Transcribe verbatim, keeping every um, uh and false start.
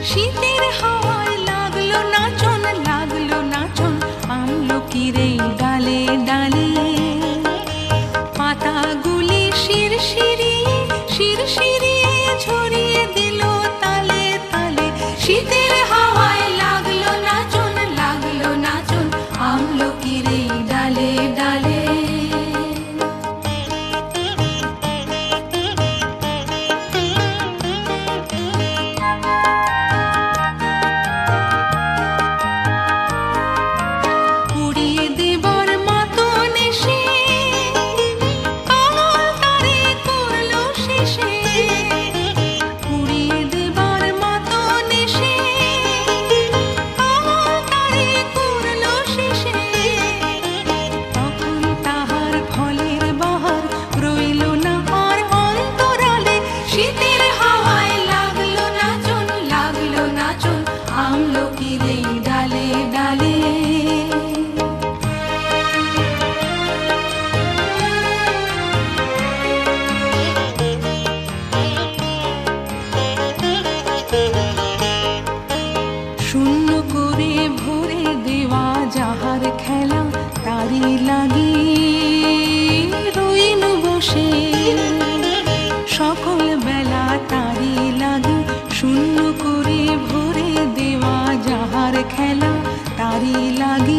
শীতের হাওয়ায় লাগলো নাচন, লাগলো নাচন আমলকির এই ডালে ডালে। পাতাগুলি শিরশিরিয়ে শিরশিরিয়ে ঝরিয়ে দিল তালে তালে। শীতের হাওয়ায় লাগলো নাচন, লাগলো নাচন আমলকির এই ডালে ডালে। আমলকির এই ডালে ডালে। শূন্য করে ভরে দেওয়া যাহার খেলা, তারি লাগি রইনু বসে সকল বেলা, তারি লাগি। শূন্য করে ভরে দেওয়া যাহার খেলা, তারি লাগি